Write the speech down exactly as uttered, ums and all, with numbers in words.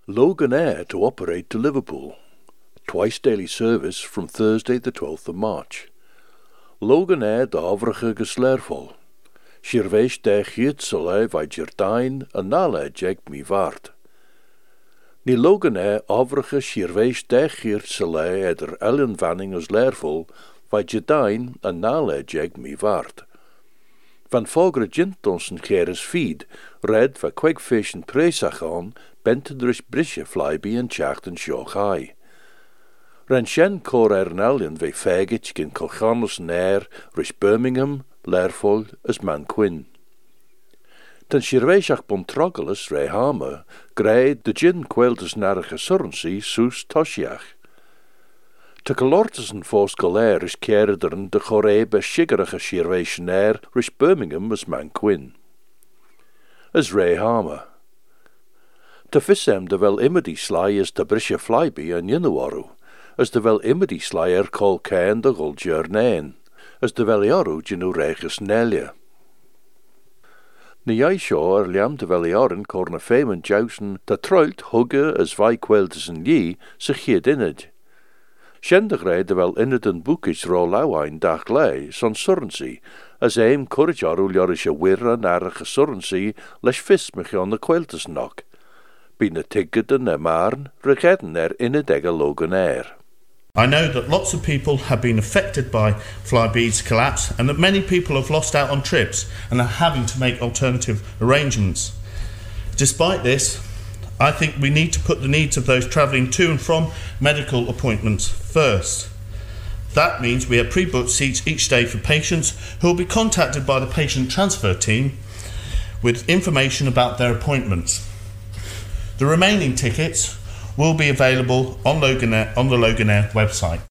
Loganair to operate to Liverpool. Twice daily service from Thursday the twelfth of March. Loganair de Avrige geslervol. Shirvesh de Gietsele vai Jirtain en nale jeg mi vaart. Ni Loganair Avrige Shirvesh de Gietsele eder Ellen vanning as lervol vai Jirtain en nale jeg mi vaart. Van fogre Jintonsen Geres feed, red va Quegfish en Presachon, bent dus brisje flyby en chachten shochai. Ren shen cor ernalion ve fagich gin Colchanos nair, rish Birmingham, Lerfol, as man Quinn. Ten shirveishach bontrogelus re hama, grey de gin queltus narige surrency sus toshiach. Te calortussen fos golair is kerederen de chorebe shigerige shirveishnair, rish Birmingham as man Quinn. As re hama. Te fissem de wel immedi sly is de brisje flyby en jinnewaru, as de wel immedi slyer col cain de gul journain, as de veliaru genu regus nelia. Ni jij sjo er liam de veliaren corne femen jousen de truilt hugge as vai kweltussen ye zich hier dinned. Shendigre de wel in het een boekis rolauwein dag lei, son surrency, as eim couragearu ljorische wirra narige surrency les vis mich on de kweltussen nok. Bine tiggeden en maarn, regedden er in het egge Loganair. I know that lots of people have been affected by Flybe's collapse and that many people have lost out on trips and are having to make alternative arrangements. Despite this, I think we need to put the needs of those travelling to and from medical appointments first. That means we have pre-booked seats each day for patients who will be contacted by the patient transfer team with information about their appointments. The remaining tickets will be available on Loganair, on the Loganair website.